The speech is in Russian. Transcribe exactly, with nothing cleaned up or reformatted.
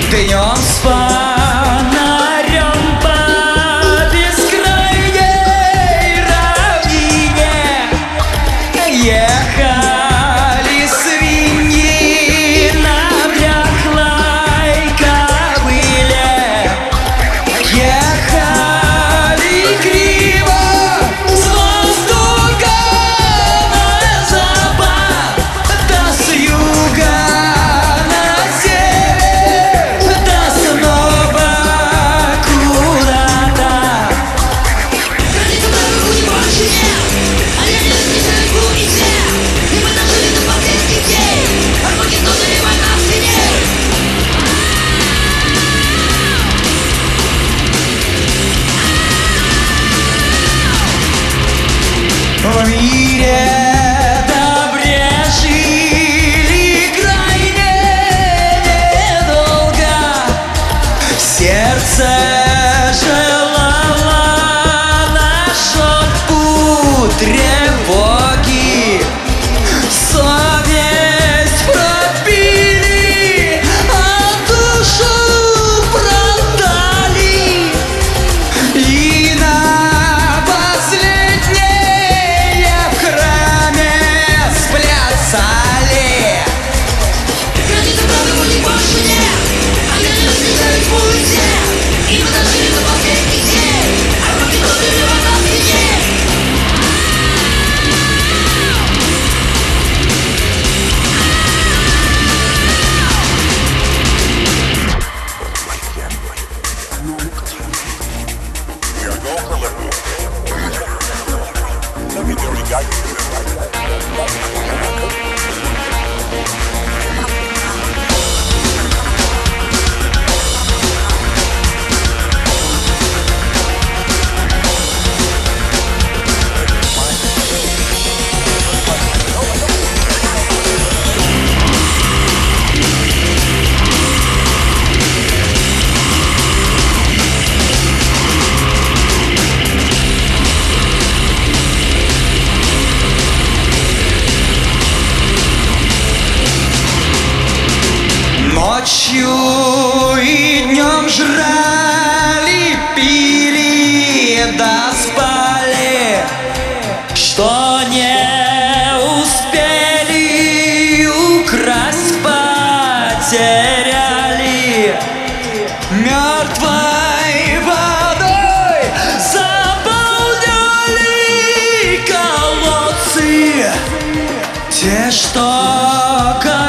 Днем с фонарем по бескрайней равнине ехали свиньи на бряхлой кобыле. Ехали криво с востока на запад, да с юга на север, да снова куда-то. Границы правил больше нет, они не снижают границы. И мы дожили до последних дней, Армагеддон или война в стене. В мире добре жили крайне недолго. Сердце желало наш путь тревоги. Совесть пропили, а душу продали. И на последнее в храме сплясали. Границы правил больше нет, они не снижают границы. И мы дожили до последних дней, Армагеддон или война в стене. Ночью и днем жрали, пили да спали, что не успели украсть, потеряли. Мертвой водой заполняли колодцы, те, что